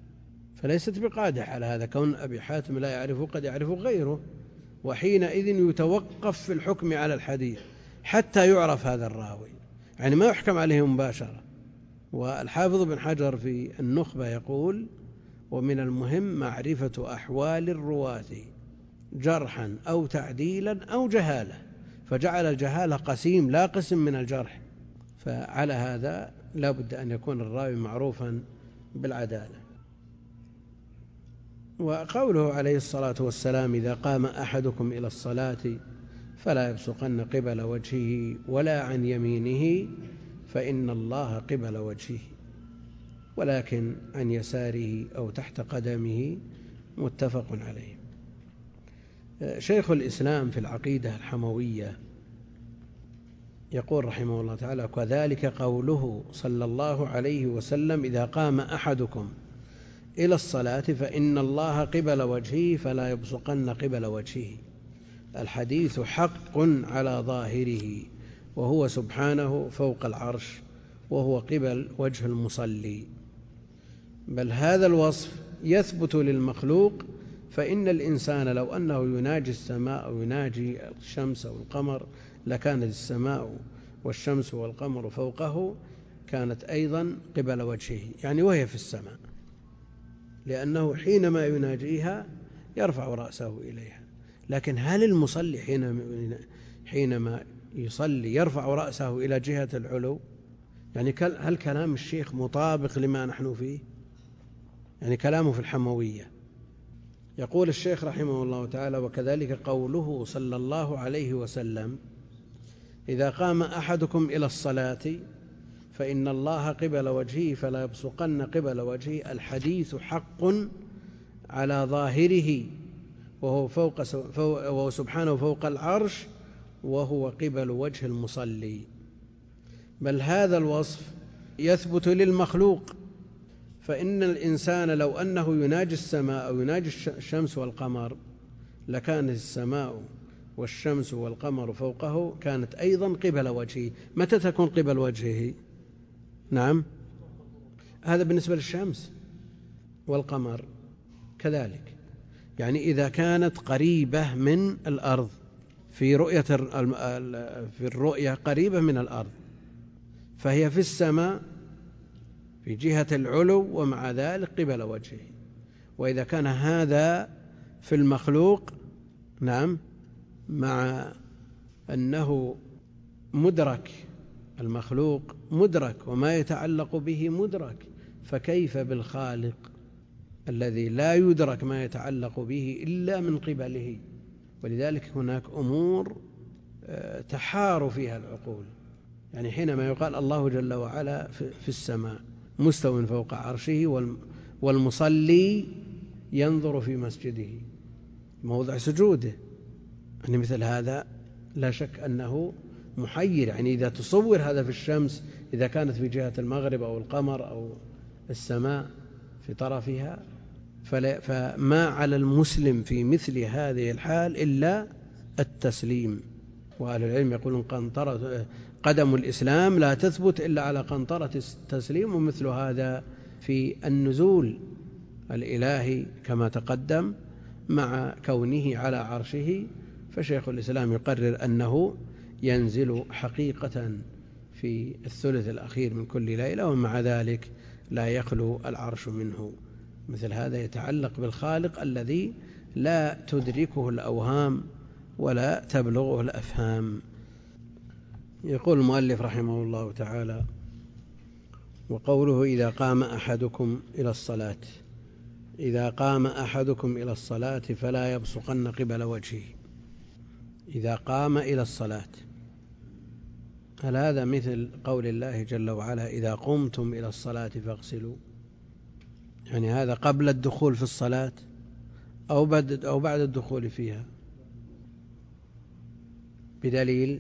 فليست بقادح على هذا، كون أبي حاتم لا يعرفه قد يعرفه غيره، وحينئذ يتوقف في الحكم على الحديث حتى يعرف هذا الراوي، يعني ما يحكم عليه مباشرة. والحافظ بن حجر في النخبة يقول ومن المهم معرفة أحوال الرواة جرحا أو تعديلا أو جهالة، فجعل الجهالة قسيم لا قسم من الجرح. فعلى هذا لا بد أن يكون الراوي معروفا بالعدالة. وقوله عليه الصلاة والسلام: إذا قام أحدكم إلى الصلاة فلا يبصقن قبل وجهه ولا عن يمينه فإن الله قبل وجهه ولكن عن يساره أو تحت قدمه، متفق عليه. شيخ الإسلام في العقيدة الحموية يقول رحمه الله تعالى: وكذلك قوله صلى الله عليه وسلم: إذا قام أحدكم إلى الصلاة فإن الله قبل وجهه فلا يبصقن قبل وجهه. الحديث حق على ظاهره، وهو سبحانه فوق العرش، وهو قبل وجه المصلي. بل هذا الوصف يثبت للمخلوق، فإن الإنسان لو أنه يناجي السماء أو يناجي الشمس أو القمر لكانت السماء والشمس والقمر فوقه، كانت أيضا قبل وجهه، يعني وهي في السماء، لأنه حينما يناجيها يرفع رأسه إليها. لكن هل المصلي حينما يصلي يرفع رأسه إلى جهة العلو؟ يعني هل كلام الشيخ مطابق لما نحن فيه؟ يعني كلامه في الحموية. يقول الشيخ رحمه الله تعالى: وكذلك قوله صلى الله عليه وسلم: إذا قام أحدكم إلى الصلاة فإن الله قبل وجهه فلا يبصقن قبل وجهه. الحديث حق على ظاهره، وهو, فوق وهو سبحانه فوق العرش، وهو قبل وجه المصلي. بل هذا الوصف يثبت للمخلوق، فإن الإنسان لو أنه يناجي السماء أو يناجي الشمس والقمر لكانت السماء والشمس والقمر فوقه، كانت أيضا قبل وجهه. متى تكون قبل وجهه؟ نعم، هذا بالنسبة للشمس والقمر كذلك، يعني إذا كانت قريبة من الأرض، في رؤية في الرؤية قريبة من الأرض، فهي في السماء في جهة العلو، ومع ذلك قبل وجهه. وإذا كان هذا في المخلوق، نعم، مع أنه مدرك، المخلوق مدرك وما يتعلق به مدرك، فكيف بالخالق الذي لا يدرك ما يتعلق به إلا من قبله؟ ولذلك هناك أمور تحار فيها العقول. يعني حينما يقال الله جل وعلا في السماء مستو فوق عرشه والمصلي ينظر في مسجده موضع سجوده، يعني مثل هذا لا شك أنه محير. يعني إذا تصور هذا في الشمس، إذا كانت في جهة المغرب أو القمر أو السماء في طرفها، فما على المسلم في مثل هذه الحال إلا التسليم. وأهل العلم يقولون قنطرة قدم الإسلام لا تثبت إلا على قنطرة التسليم، ومثل هذا في النزول الإلهي كما تقدم مع كونه على عرشه. فشيخ الإسلام يقرر أنه ينزل حقيقة في الثلث الأخير من كل ليلة، ومع ذلك لا يخلو العرش منه. مثل هذا يتعلق بالخالق الذي لا تدركه الأوهام ولا تبلغه الأفهام. يقول المؤلف رحمه الله تعالى: وقوله إذا قام أحدكم إلى الصلاة، إذا قام أحدكم إلى الصلاة فلا يبصقن قبل وجهه. إذا قام إلى الصلاة، هل هذا مثل قول الله جل وعلا: إذا قمتم إلى الصلاة فاغسلوا؟ يعني هذا قبل الدخول في الصلاة أو بعد أو بعد الدخول فيها؟ بدليل: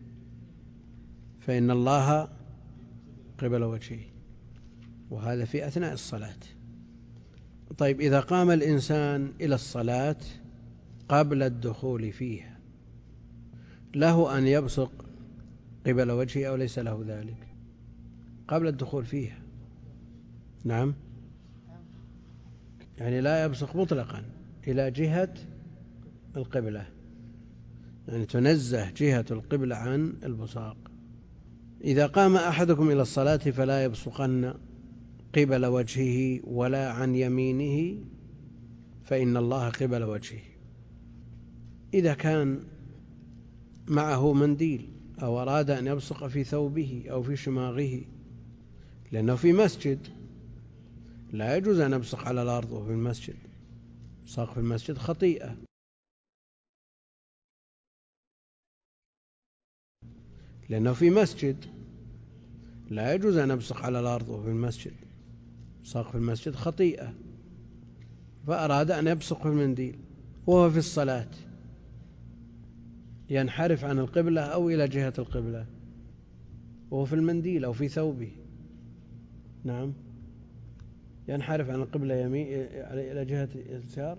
فإن الله قبل وجهه، وهذا في أثناء الصلاة. طيب، إذا قام الإنسان إلى الصلاة قبل الدخول فيها، له أن يبصق قبل وجهه أو ليس له ذلك؟ قبل الدخول فيها، نعم، يعني لا يبصق مطلقا إلى جهة القبلة، يعني تنزه جهة القبلة عن البصاق. إذا قام أحدكم إلى الصلاة فلا يبصقن قبل وجهه ولا عن يمينه فإن الله قبل وجهه. إذا كان معه منديل أو أراد أن يبصق في ثوبه أو في شماغه، لأنه في مسجد، لا يجوز أن يبصق على الأرض وفي المسجد، بصاق في المسجد خطيئة. لأنه في مسجد، لا يجوز أن يبصق على الأرض وفي المسجد، بصاق في المسجد خطيئة. فأراد أن يبصق في المنديل وهو في الصلاة، ينحرف عن القبلة أو إلى جهة القبلة وهو في المنديل أو في ثوبه، نعم، ينحرف عن القبلة يمين إلى جهة اليسار،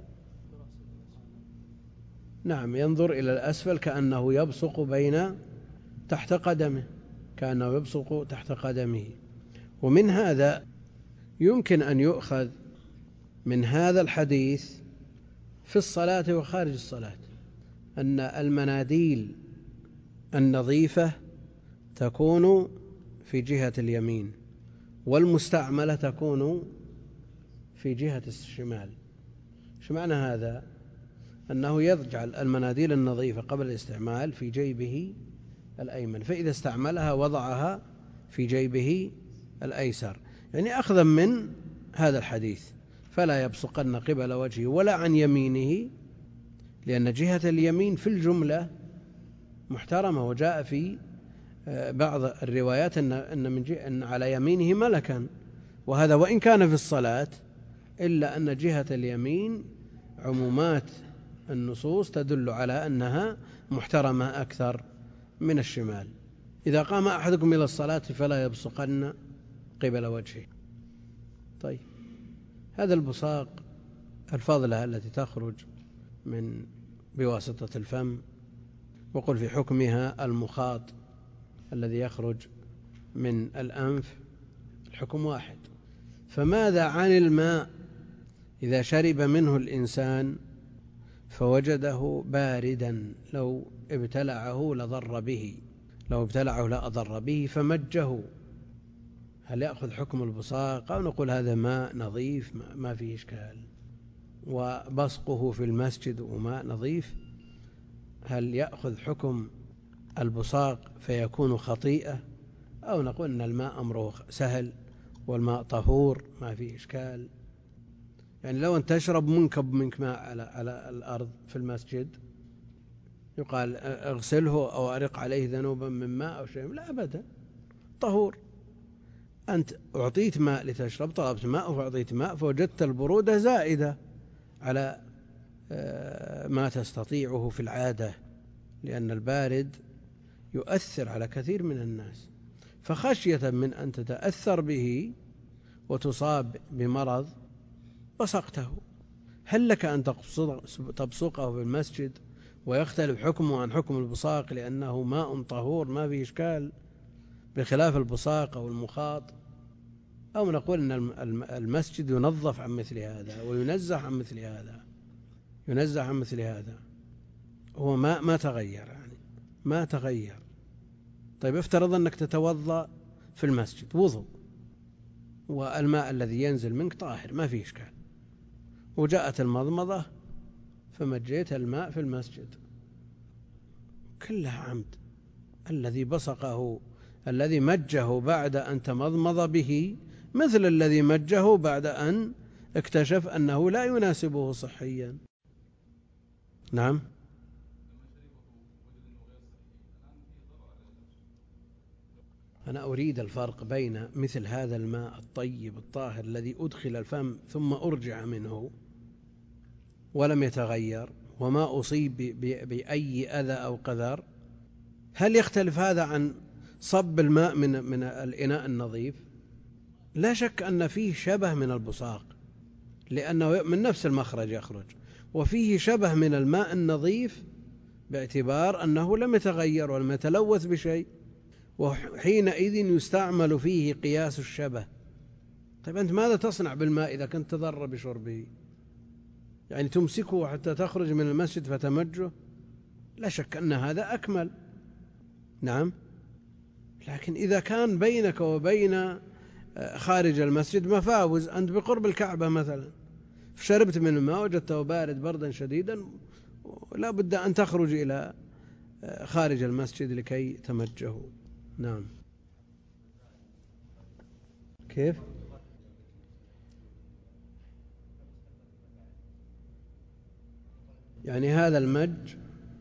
نعم، ينظر إلى الأسفل كأنه يبصق بين تحت قدمه، كأنه يبصق تحت قدمه. ومن هذا يمكن أن يؤخذ من هذا الحديث في الصلاة وخارج الصلاة أن المناديل النظيفة تكون في جهة اليمين، والمستعملة تكون في جهة الشمال. شو معنى هذا؟ أنه يجعل المناديل النظيفة قبل الاستعمال في جيبه الأيمن، فإذا استعملها وضعها في جيبه الأيسر، يعني أخذا من هذا الحديث فلا يبصقن قبل وجهه ولا عن يمينه، لأن جهة اليمين في الجملة محترمة، وجاء في بعض الروايات أن من جهة أن على يمينه ملكا، وهذا وإن كان في الصلاة إلا أن جهة اليمين عمومات النصوص تدل على أنها محترمة أكثر من الشمال. إذا قام أحدكم إلى الصلاة فلا يبصقن قبل وجهه. طيب، هذا البصاق الفضلة التي تخرج من بواسطة الفم، وقل في حكمها المخاط الذي يخرج من الأنف، الحكم واحد. فماذا عن الماء إذا شرب منه الإنسان فوجده باردا، لو ابتلعه لضر به، لو ابتلعه لا أضر به فمجه، هل يأخذ حكم البصاق أو نقول هذا ماء نظيف ما فيه إشكال؟ وبصقه في المسجد وماء نظيف، هل يأخذ حكم البصاق فيكون خطيئة، أو نقول أن الماء أمره سهل والماء طهور ما فيه إشكال؟ يعني لو أن تشرب منكب منك ماء على, على الأرض في المسجد، يقال اغسله أو أرق عليه ذنوبا من ماء أو شيء؟ لا أبدا، طهور. أنت أعطيت ماء لتشرب، طلبت ماء فأعطيت ماء، فوجدت البرودة زائدة على ما تستطيعه في العادة، لأن البارد يؤثر على كثير من الناس، فخشية من أن تتأثر به وتصاب بمرض بصقته. هل لك أن تبصقه في المسجد ويختلف حكمه عن حكم البصاق لأنه ماء طهور ما فيه إشكال، بخلاف البصاق أو المخاط؟ أو نقول أن المسجد ينظف عن مثل هذا وينزه عن مثل هذا، ينزه عن مثل هذا، هو ما ما تغير، يعني ما تغير. طيب، افترض أنك تتوضأ في المسجد وضوء والماء الذي ينزل منك طاهر ما فيه إشكال، وجاءت المضمضة فمجيت الماء في المسجد، كلها عمد. الذي بصقه الذي مجه بعد أن تمضمض به مثل الذي مجه بعد أن اكتشف أنه لا يناسبه صحيا. نعم، أنا أريد الفرق بين مثل هذا الماء الطيب الطاهر الذي أدخل الفم ثم أرجع منه ولم يتغير وما أصيب بأي أذى أو قذر، هل يختلف هذا عن صب الماء من من الإناء النظيف؟ لا شك أن فيه شبه من البصاق، لأنه من نفس المخرج يخرج، وفيه شبه من الماء النظيف باعتبار أنه لم يتغير ولم يتلوث بشيء، وحينئذ يستعمل فيه قياس الشبه. طيب، أنت ماذا تصنع بالماء إذا كنت تضر بشربه؟ يعني تمسكه حتى تخرج من المسجد فتمجه؟ لا شك أن هذا أكمل. نعم، لكن إذا كان بينك وبين خارج المسجد مفاوز، أنت بقرب الكعبة مثلا، شربت من الماء وجدته بارد بردا شديدا، لا بد أن تخرج إلى خارج المسجد لكي تمجهوا. نعم. كيف؟ يعني هذا المج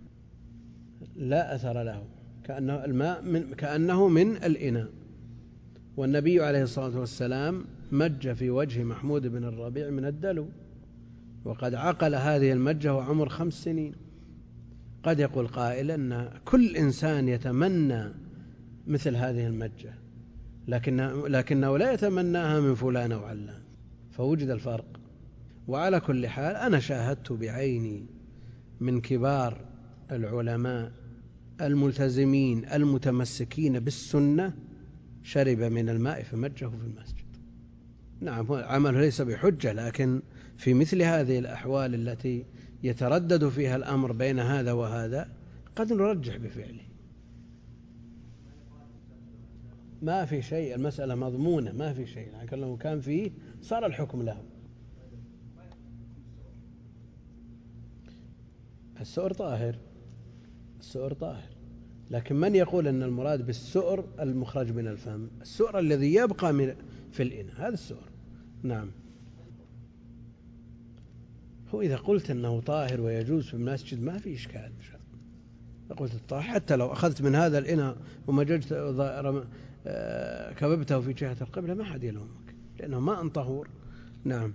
لا أثر له، كأنه الماء من كأنه من الإناء، والنبي عليه الصلاة والسلام مج في وجه محمود بن الربيع من الدلو، وقد عقل هذه المجة وعمر خمس سنين. قد يقول قائل أن كل إنسان يتمنى مثل هذه المجة، لكنه, لكنه لا يتمناها من فلان أو علان، فوجد الفرق. وعلى كل حال أنا شاهدت بعيني من كبار العلماء الملتزمين المتمسكين بالسنة شرب من الماء فمجه في المسجد. نعم، عمله ليس بحجة، لكن في مثل هذه الأحوال التي يتردد فيها الأمر بين هذا وهذا قد نرجح بفعله. ما في شيء، المسألة مضمونة، ما في شيء، لكن لو كان فيه صار الحكم له. السؤر طاهر، السؤر طاهر، لكن من يقول أن المراد بالسؤر المخرج من الفم؟ السؤر الذي يبقى من في الإناء، هذا السؤر. نعم. هو إذا قلت أنه طاهر ويجوز في المسجد ما في إشكال. قلت الطاهر حتى لو أخذت من هذا الإناء ومججت كببته في جهة القبلة ما حد يلومك، لأنه ماء طهور. نعم.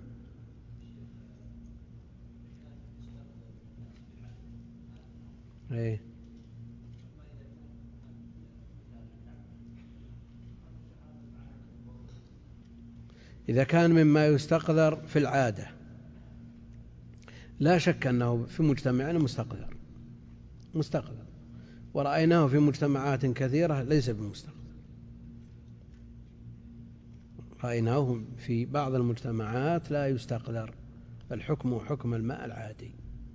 ايه. إذا كان مما يستقذر في العادة لا شك أنه في مجتمعنا مستقذر مستقذر ورأيناه في مجتمعات كثيرة ليس بمستقذر، رأيناه في بعض المجتمعات لا يستقذر، الحكم حكم الماء العادي.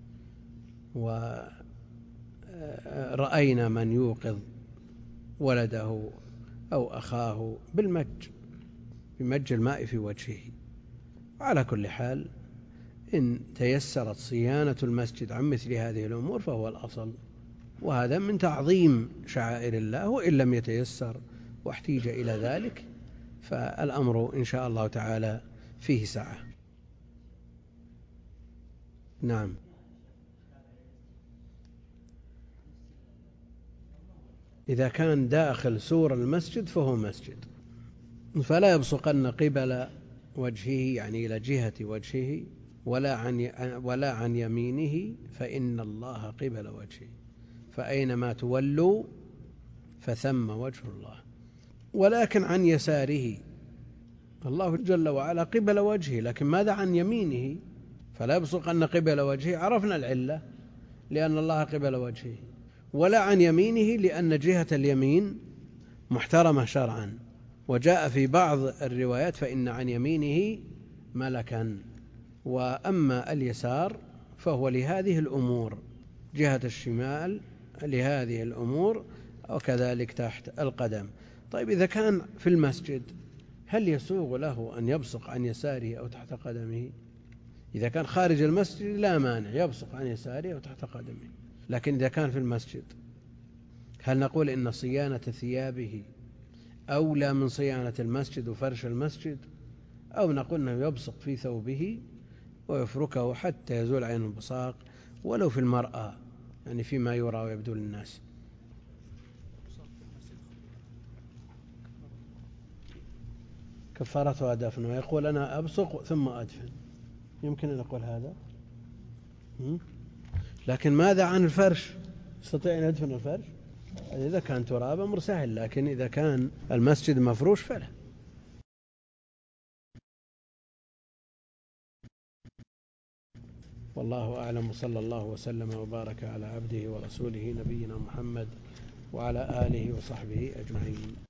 ورأينا من يوقظ ولده أو أخاه بالمج، بمج الماء في وجهه. على كل حال إن تيسرت صيانة المسجد عن مثل هذه الأمور فهو الأصل، وهذا من تعظيم شعائر الله. وإن لم يتيسر واحتيج إلى ذلك فالأمر إن شاء الله تعالى فيه سعة. نعم. إذا كان داخل سور المسجد فهو مسجد، فلا يبصقن قبل وجهه، يعني إلى جهة وجهه، ولا عن ولا عن يمينه، فإن الله قبل وجهه، فأينما تولوا فثم وجه الله. ولكن عن يساره، الله جل وعلا قبل وجهه، لكن ماذا عن يمينه؟ فلا يبصقن قبل وجهه، عرفنا العلة لأن الله قبل وجهه، ولا عن يمينه لأن جهة اليمين محترمة شرعا، وجاء في بعض الروايات فإن عن يمينه ملكا. وأما اليسار فهو لهذه الأمور، جهة الشمال لهذه الأمور، وكذلك تحت القدم. طيب إذا كان في المسجد هل يسوغ له أن يبصق عن يساره أو تحت قدمه؟ إذا كان خارج المسجد لا مانع يبصق عن يساره أو تحت قدمه، لكن إذا كان في المسجد هل نقول إن صيانة ثيابه أولى من صيانة المسجد وفرش المسجد، أو نقول أنه يبصق في ثوبه ويفركه حتى يزول عين البصاق ولو في المرأة، يعني فيما يرى ويبدو للناس؟ كفارتها دفن، ويقول أنا أبصق ثم أدفن، يمكن أن نقول هذا. لكن ماذا عن الفرش؟ يستطيع أن يدفن الفرش؟ إذا كان تراب أمر سهل، لكن إذا كان المسجد مفروش فلا. والله أعلم، صلى الله وسلم وبارك على عبده ورسوله نبينا محمد وعلى آله وصحبه أجمعين.